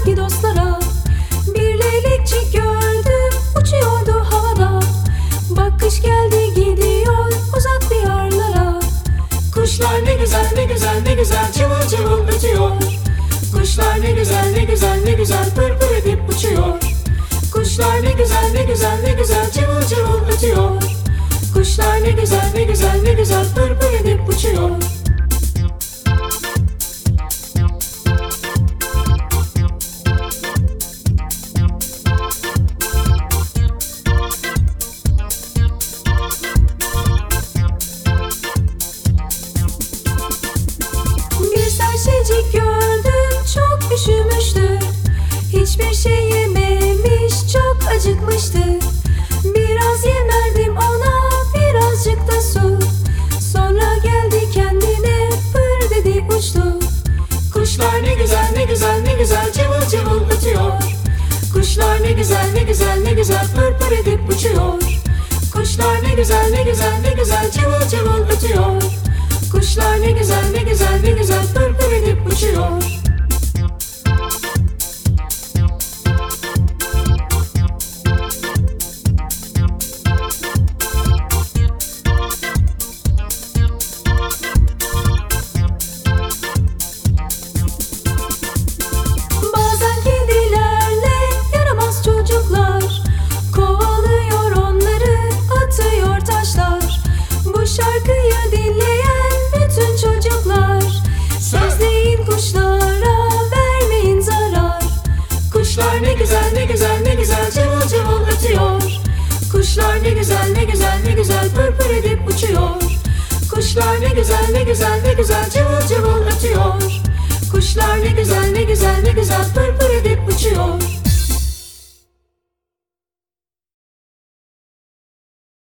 eski dostlara. Bir leylekçik gördüm, uçuyordu havada. Bak kış geldi gidiyor uzak diyarlara. Kuşlar ne güzel ne güzel ne güzel cıvıl cıvıl ötüyor. Kuşlar ne güzel ne güzel ne güzel pır pır edip uçuyor. Kuşlar ne güzel ne güzel ne güzel cıvıl cıvıl ötüyor. Kuşlar ne güzel ne güzel ne güzel pır pır edip uçuyor. Bir serçecik gördüm, çok üşümüştü. Hiçbir şey yememiş, çok acıkmıştı. Biraz yem verdim ona, birazcık da su. Sonra geldi kendine, pır dedi uçtu. Kuşlar ne güzel ne güzel ne güzel cıvıl cıvıl ötüyor. Kuşlar ne güzel ne güzel ne güzel pır pır edip uçuyor. Kuşlar ne güzel ne güzel ne güzel cıvıl cıvıl ötüyor. Kuşlar ne güzel ne güzel ne güzel pır pır edip uçuyor. Bazen kedilerle yaramaz çocuklar kovalıyor onları, atıyor taşlar. Bu şarkıyı dinleyen bütün çocuklar, sözleyin kuşlara, vermeyin zarar. Kuşlar ne güzel ne güzel ne güzel cıvıl cıvıl ötüyor. Kuşlar ne güzel ne güzel ne güzel pır pır edip uçuyor. Kuşlar ne güzel ne güzel ne güzel cıvıl cıvıl ötüyor. Kuşlar ne güzel ne güzel ne güzel pır pır edip uçuyor.